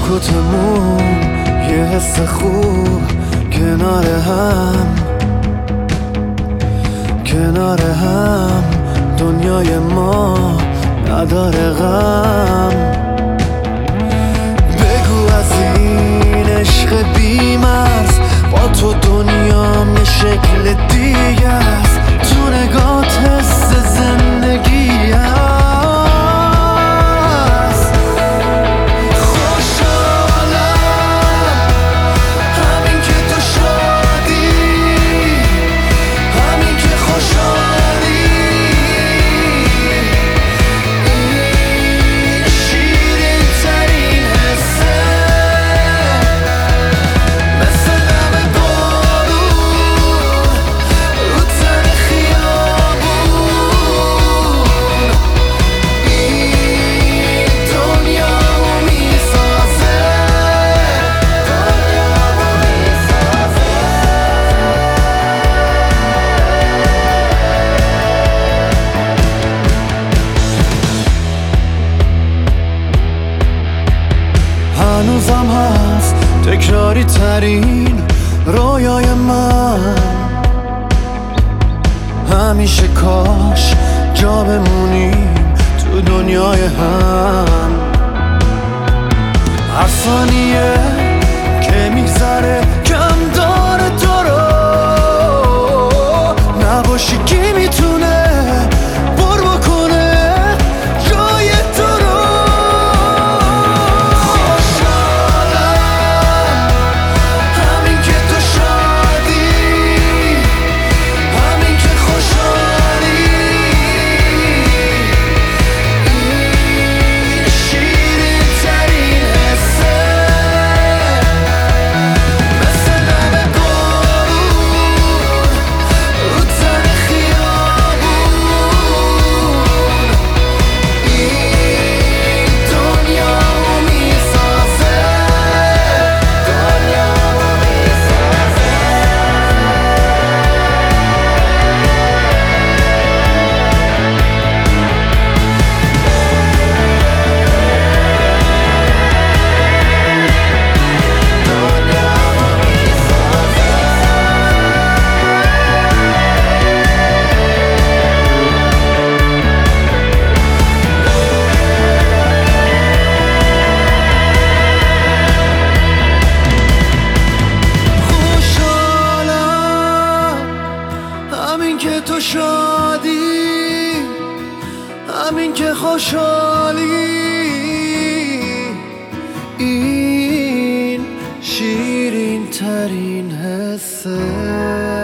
سکوتمون یه حس خوب کنار هم دنیای ما نداره غم. بگو از این عشق بی‌مرز با تو دنیام یه شکل دیگه است، تو نگات حس زندگی هست. خوشحالم همین که تو شادی، همین که خوشحالی، این شیرین ترین حسه، مثل دم بارون رو تن خیابون، این دنیامو میسازه، هنوزم هست تکراری ترین رویای من، همیشه کاش جا بمونیم تو دنیای هم. هر ثانیه که میگذره کم داره تو رو، نباشی کی میتونه پر بکنه جای تو رو. خوشحالم همین که تو شادی، همین که خوشحالی، این شیرین ترین حسه، مثل دم بارون رو تن خیابون، این دنیامو میسازه، دنیامو میسازه. خوشحالم همین که تو شادی، همین که خوشحالی، این شیرین ترین حسه.